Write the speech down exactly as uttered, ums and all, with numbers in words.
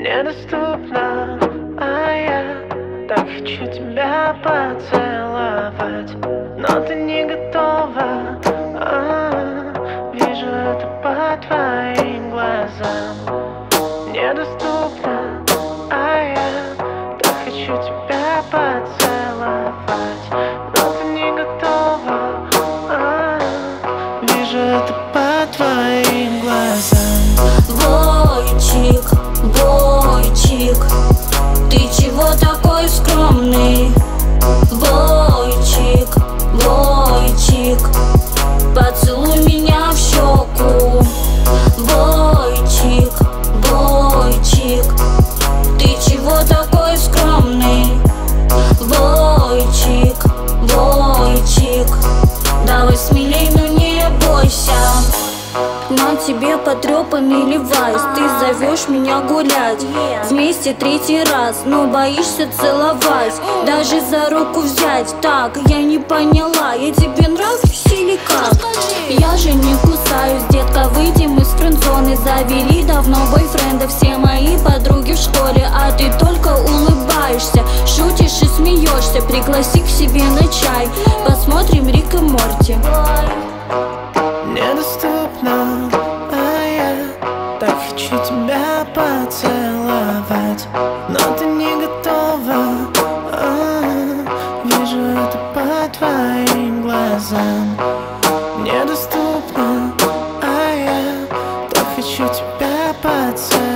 недоступна, а я так хочу тебя поцеловать, но ты не готова. А-а-а, вижу это по твоим глазам. Недоступна, а я так хочу тебя поцеловать, но ты не готова. А-а-а, вижу это по твоим глазам. Бойчик, бойчик, ты чего такой скромный? Бойчик, бойчик, поцелуй меня в щеку. Бойчик, бойчик, ты чего такой скромный? Бойчик, бойчик, давай смелей, но не бойся. На тебе потрепанный левайс, ты зовешь меня гулять вместе третий раз, но боишься целовать, даже за руку взять. Так, я не поняла, я тебе нравлюсь или как? Я же не кусаюсь, детка, выйдем из френдзоны. Завели давно бойфренда все мои подруги в школе, а ты только улыбаешься, шутишь и смеешься. Пригласи к себе на чай, посмотрим Рик и Морти. Недоступна, а я так хочу тебя поцеловать, но ты не готова. А-а-а, вижу это по твоим глазам. Недоступна, а я так хочу тебя поцеловать.